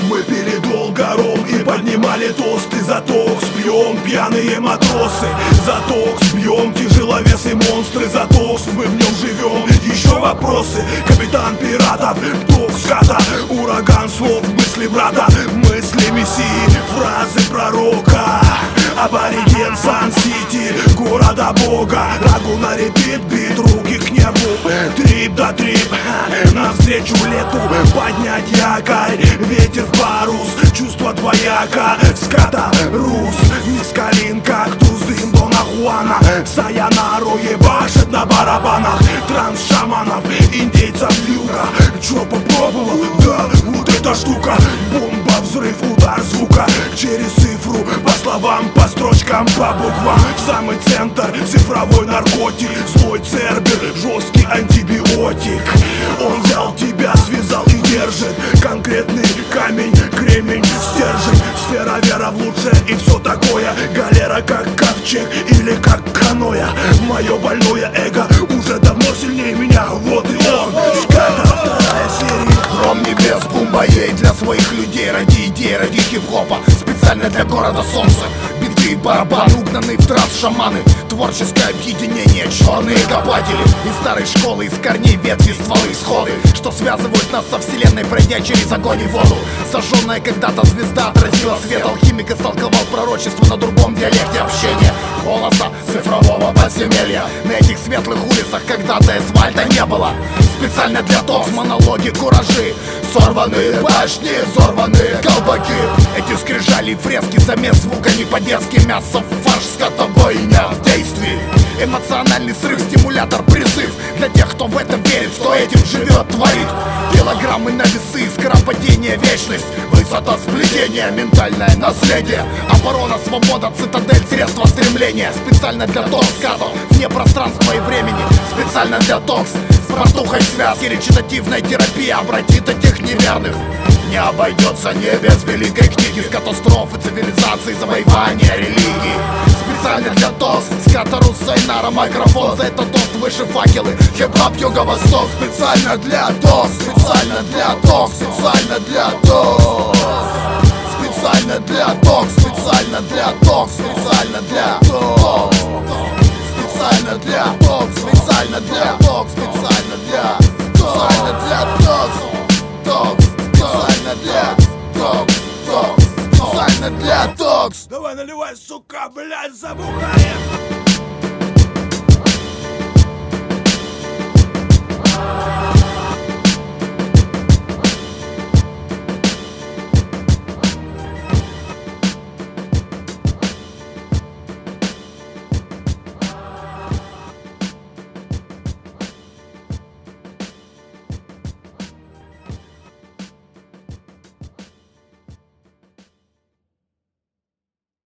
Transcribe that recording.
Мы пили долго ром и поднимали тосты за токс. Пьем пьяные матросы за токс. Бьем тяжеловесы монстры за токс. Мы в нем живем, еще вопросы. Капитан пиратов, токс ската. Ураган слов, мысли брата, мысли мессии, фразы пророка. Абориген Сан-Сити, города бога. Рагуна репит, бит, руки к небу. Трип да трип, навстречу лету. Поднять якорь, ветер в парус. Чувство двояко, ската, рус. Мискалин, кактус, дым, Дона Хуана. Сайонару ебашит на барабанах. Транс шаманов, индейцев юга. Чё попробовал? Да, вот эта штука. Бомба, взрыв, удар звука. Через цифру, по словам, по строчкам, по буквам. В самый центр, цифровой наркотик. Злой цербер, жесткий антибиотик. Он взял тебя, связал и держит. Конкретный камень, кремень, стержень. Сфера вера в лучшее и все такое. Галера как ковчег или как каноэ. Мое больное эго уже давно сильнее меня. Вот и он, ската, вторая серия. Гром небес, бумбаей для своих людей. Ради идей, ради хип-хопа. Специально для города солнца. Биты и барабаны, угнанные в транс шаманы. Творческое объединение, черные копатели. Из старой школы, из корней ветви, стволы, сходы, что связывают нас со вселенной, пройдя через огонь и воду. Сожженная когда-то звезда отразила свет. Алхимик истолковал пророчество на другом диалекте общения. Голоса цифрового подземелья. На этих светлых улицах когда-то асфальта не было. Специально для токс монологи, куражи. Сорванные башни, взорванные колпаки. Эти скрижали фрески, замес звука не по-детски. Мясо, фарш, скотобойня в действии. Эмоциональный срыв, стимулятор, призыв для тех, кто в это верит, кто этим живет, творит. Килограммы на весы, скоропадение, вечность. Высота сплетения, ментальное наследие. Оборона, свобода, цитадель, средства стремления. Специально для токс, скато, вне пространства и времени. Специально для токс, с братухой связки. Речитативная терапия обратит этих неверных. Не обойдется не без великой книги. С катастрофы, цивилизации, завоевания, религии. Специально для токс, ската, Сайнара, микрофон. За это тост выше факелы. Хип-хоп, юго-восток. Специально для токс, специально для токс, специально для токс. Специально для токс, специально для токс, специально для токс. Специально для токс, специально для токс, специально для специально для токс. Токс, специально для токс, токс, специально для токс. Давай наливай, сука, блядь, забухаем.